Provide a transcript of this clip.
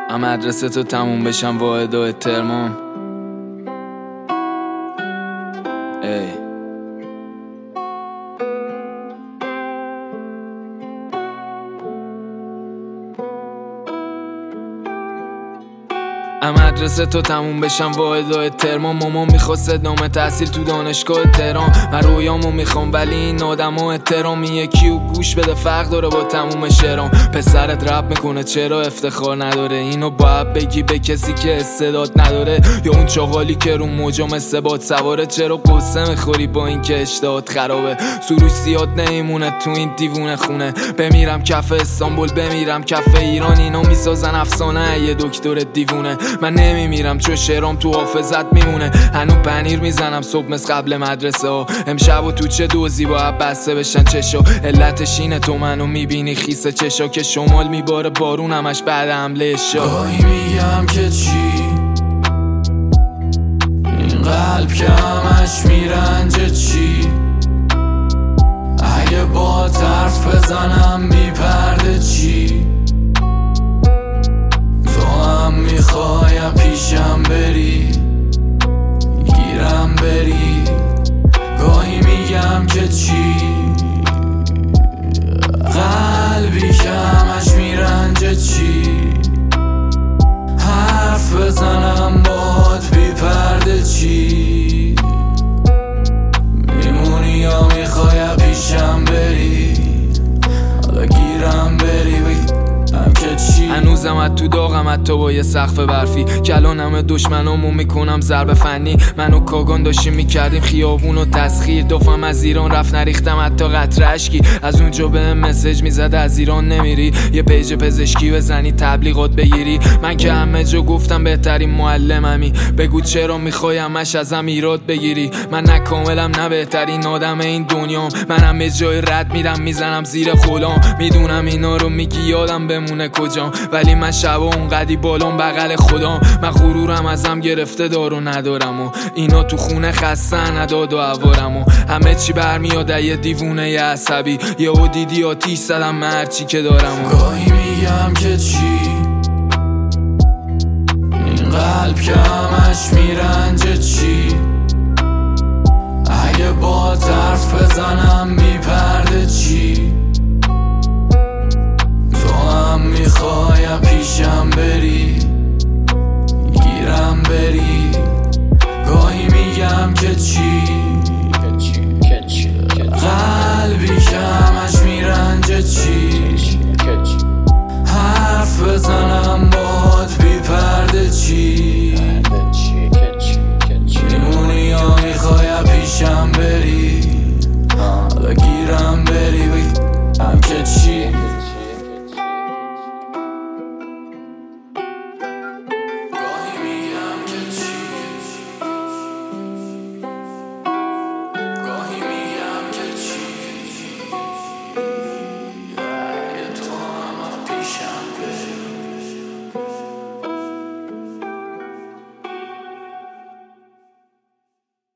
مدرسه تو تموم بشم واحد و ترمام. ای مدرسه تو تموم بشم واحد و ترمام. مامان میخواست ادامه تحصیل تو دانشگاه تهران. من رویامو میخوام ولی این آدم و احترامی یکی و گوش بده فرق داره با تموم شعرام. پسرت رپ میکنه چرا افتخار نداره؟ اینو باید بگی به کسی که استعداد نداره، یا اون چاقالی که رو موجا مثل باد سواره. چرا قصه میخوری با این که اشتهات خرابه؟ سروش زیاد نمیمونه تو این دیوونه خونه. بمیرم کف استانبول بمیرم کف ایران، اینا میسازن افسانه یه دکتر دیوونه. من نمیمیرم چون شعرام تو حافظت میمونه. هنو پنیر میزنم صبح مثل قبل مدرسه ها. امشب و تو چه دوزی باید بسته بشن چشا. علتش اینه تو منو میبینی خیس چشا، که شمال میباره بارون همش بعد حمله شا. گاهی میگم که چی این قلب که همش میرنجه چی؟ اگه با طرف بزنم بی پرده چی؟ میخوای پیشم بری گیرم بری. گاهی میگم که چی قلبی که همش میرنجه چی؟ حرف بزنم باهات بی پرده چی؟ میمونی یا میخوای پیشم بری حالا گیرم بری هنوزم از تو داغم حتی با یه سقف برفی. کلانم دشمنامو میکنم ضرب فنی. منو کاگان داشتیم میکردیم خیابون و تسخیر. دفعم از ایران رفت نریختم حتی قطره اشکی. از اونجا به مسیج میزد از ایران نمیری، یه پیج پزشکی بزنی تبلیغات بگیری. من که همه جا گفتم بهترین معلممی، بگو چرا میخوای همش ازم ایراد بگیری؟ من نه کاملم نه بهترین آدم این دنیام. منم به جای رد میدم میزنم زیر خلام. میدونم اینا رو میگی یادم بمونه کجام، ولی من شبا اونقدی بالام بغل خودم. من غرورم ازم گرفته دارو ندارم و اینا تو خونه خستن نداد و عوارم و همه چی برمیاد یه دیوونه یه عصبی. یه او دیدی آتیش زدم من هرچی که دارم و گاهی میگم که چی این قلب که همش میرنجه چی؟ اگه با طرف بزنم بی پرده چی؟